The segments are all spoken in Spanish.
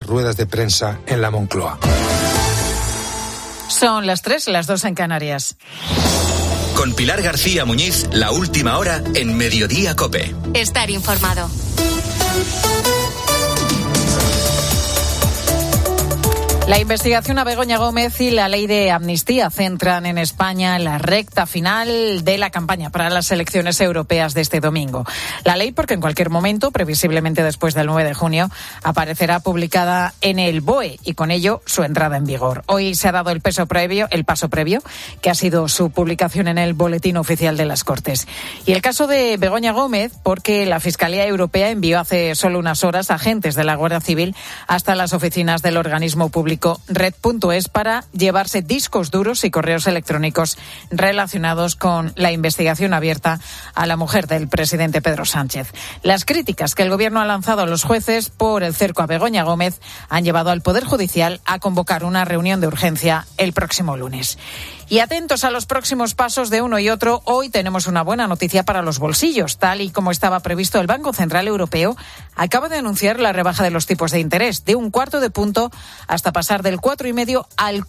ruedas de prensa en la Moncloa. Son las 3, las 2 en Canarias. Con Pilar García Muñiz, la última hora en Mediodía COPE. Estar informado. La investigación a Begoña Gómez y la ley de amnistía centran en España en la recta final de la campaña para las elecciones europeas de este domingo. La ley, porque en cualquier momento, previsiblemente después del 9 de junio, aparecerá publicada en el BOE y con ello su entrada en vigor. Hoy se ha dado el paso previo, que ha sido su publicación en el Boletín Oficial de las Cortes. Y el caso de Begoña Gómez, porque la Fiscalía Europea envió hace solo unas horas agentes de la Guardia Civil hasta las oficinas del organismo público Red.es para llevarse discos duros y correos electrónicos relacionados con la investigación abierta a la mujer del presidente Pedro Sánchez. Las críticas que el Gobierno ha lanzado a los jueces por el cerco a Begoña Gómez han llevado al Poder Judicial a convocar una reunión de urgencia el próximo lunes. Y atentos a los próximos pasos de uno y otro, hoy tenemos una buena noticia para los bolsillos. Tal y como estaba previsto, el Banco Central Europeo acaba de anunciar la rebaja de los tipos de interés de 0,25 punto hasta pasar del 4,5 al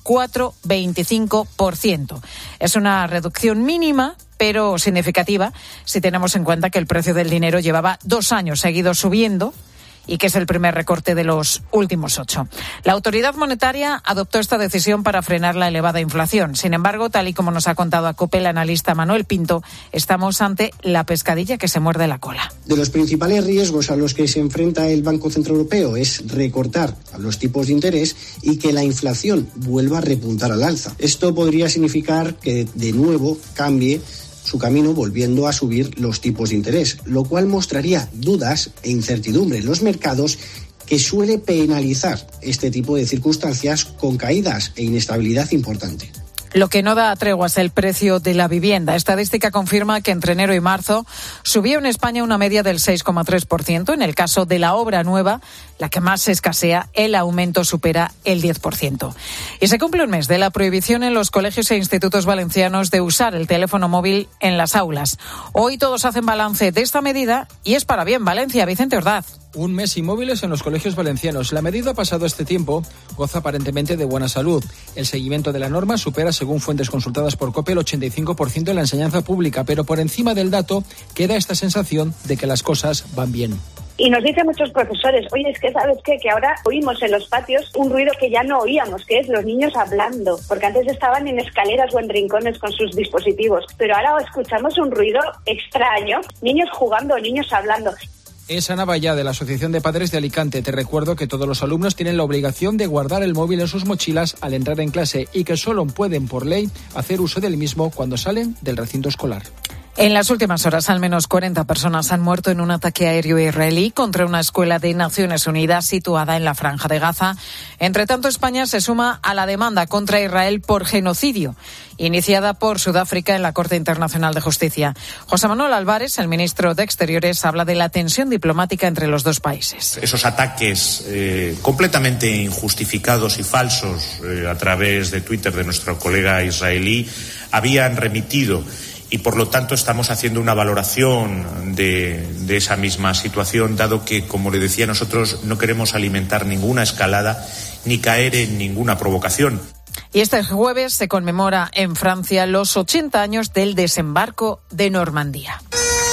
4,25%. Es una reducción mínima, pero significativa, si tenemos en cuenta que el precio del dinero llevaba 2 años seguidos subiendo y que es el primer recorte de los últimos 8. La autoridad monetaria adoptó esta decisión para frenar la elevada inflación. Sin embargo, tal y como nos ha contado a COPE el analista Manuel Pinto, estamos ante la pescadilla que se muerde la cola. De los principales riesgos a los que se enfrenta el Banco Central Europeo es recortar los tipos de interés y que la inflación vuelva a repuntar al alza. Esto podría significar que de nuevo cambie su camino volviendo a subir los tipos de interés, lo cual mostraría dudas e incertidumbre en los mercados, que suele penalizar este tipo de circunstancias con caídas e inestabilidad importante. Lo que no da tregua es el precio de la vivienda. Estadística confirma que entre enero y marzo subió en España una media del 6,3%. En el caso de la obra nueva, la que más se escasea, el aumento supera el 10%. Y se cumple un mes de la prohibición en los colegios e institutos valencianos de usar el teléfono móvil en las aulas. Hoy todos hacen balance de esta medida y es para bien. Valencia, Vicente Ordaz. Un mes sin móviles en los colegios valencianos. La medida, pasado este tiempo, goza aparentemente de buena salud. El seguimiento de la norma supera, según fuentes consultadas por COPE, el 85% en la enseñanza pública, pero por encima del dato queda esta sensación de que las cosas van bien. Y nos dicen muchos profesores, oye, es que ¿sabes qué? Que ahora oímos en los patios un ruido que ya no oíamos, que es los niños hablando, porque antes estaban en escaleras o en rincones con sus dispositivos, pero ahora escuchamos un ruido extraño, niños jugando, niños hablando. Es Ana Vallá, de la Asociación de Padres de Alicante. Te recuerdo que todos los alumnos tienen la obligación de guardar el móvil en sus mochilas al entrar en clase y que solo pueden, por ley, hacer uso del mismo cuando salen del recinto escolar. En las últimas horas, al menos 40 personas han muerto en un ataque aéreo israelí contra una escuela de Naciones Unidas situada en la Franja de Gaza. Entre tanto, España se suma a la demanda contra Israel por genocidio, iniciada por Sudáfrica en la Corte Internacional de Justicia. José Manuel Álvarez, el ministro de Exteriores, habla de la tensión diplomática entre los dos países. Esos ataques completamente injustificados y falsos a través de Twitter de nuestro colega israelí habían remitido, y por lo tanto estamos haciendo una valoración de esa misma situación, dado que, como le decía, nosotros no queremos alimentar ninguna escalada ni caer en ninguna provocación. Y este jueves se conmemora en Francia los 80 años del desembarco de Normandía.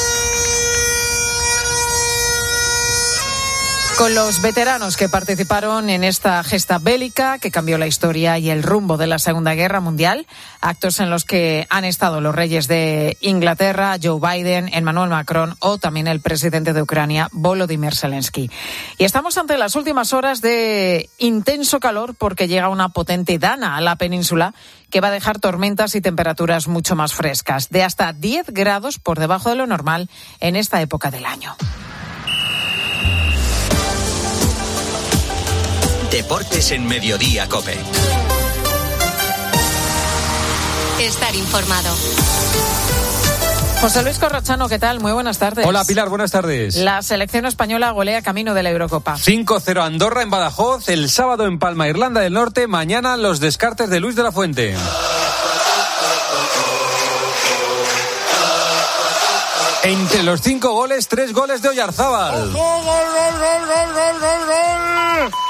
Con los veteranos que participaron en esta gesta bélica que cambió la historia y el rumbo de la Segunda Guerra Mundial, actos en los que han estado los reyes de Inglaterra, Joe Biden, Emmanuel Macron o también el presidente de Ucrania, Volodymyr Zelensky. Y estamos ante las últimas horas de intenso calor porque llega una potente dana a la península que va a dejar tormentas y temperaturas mucho más frescas, de hasta 10 grados por debajo de lo normal en esta época del año. Deportes en Mediodía COPE. Estar informado. José Luis Corrochano, ¿qué tal? Muy buenas tardes. Hola Pilar, buenas tardes. La selección española golea camino de la Eurocopa. 5-0 Andorra en Badajoz, el sábado en Palma, Irlanda del Norte, mañana los descartes de Luis de la Fuente. Entre los 5 goles, 3 goles de Oyarzábal. ¡Gol!